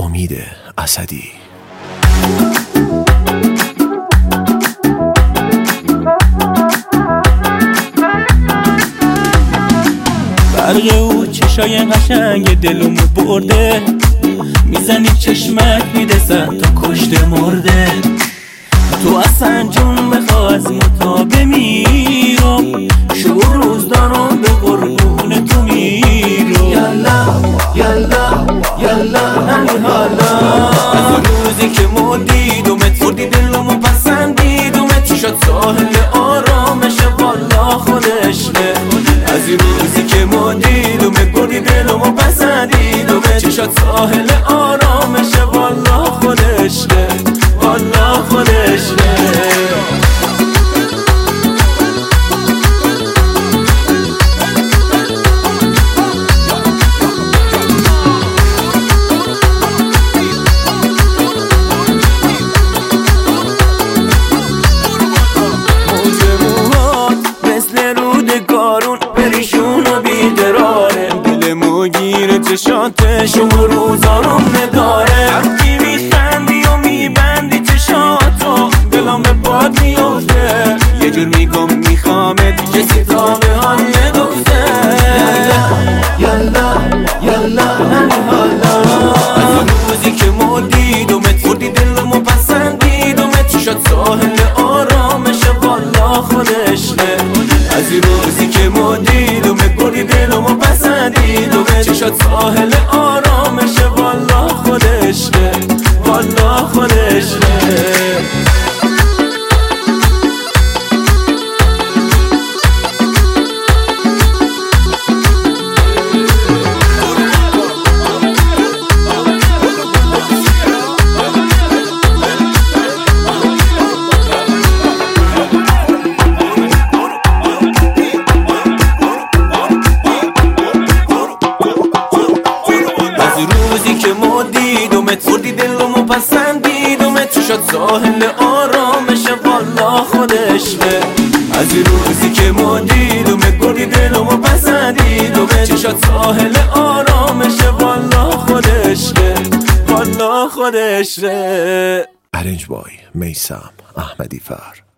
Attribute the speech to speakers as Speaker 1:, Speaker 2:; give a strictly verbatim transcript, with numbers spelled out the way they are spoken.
Speaker 1: امید اسدی.
Speaker 2: برق او چشای قشنگ دلمو برده، میزنی چشمک میده صد تا کشته مرده. تو اصلا جون بخوا از متا بمیرم، شب روز دارم به قربون تو میرم. یالا یالا یالا همین حالا، از روزی که ما دیدمت فردی دلمو پسندیدمت، چی شد ساحل آرامشه والا خودشه. از روزی که ما دیدمت بردی دلمو پسندیدمت، چی شد ساحل آرامشه والا خودشه والا خودشه. چشاتش و روزارم نداره، وقتی میخندی و میبندی چشاتو دلم به باد میفته. یه جور میگم میخوامت کسی تا به حال نگفته. یالا یالا همین حالا، از روزی که ما دیدمت فردی دلمو پسندیدمت، چی شد ساحل آرامشه والا خودشه. از روزی که ما دیدمت بردی دلمو پسندیدمت، چی شد ساحل آرامشه والا خودشه والا خودشه. روزی که ما دیدمت فردی دلمو پسندیدمت، چی شد ساحل آرامشه والا خودشه. از روزی که ما دیدمت بردی دلمو پسندیدمت، چی شد ساحل آرامشه والا خودشه والا خودشه.
Speaker 1: ارنج بای میثم احمدی فر.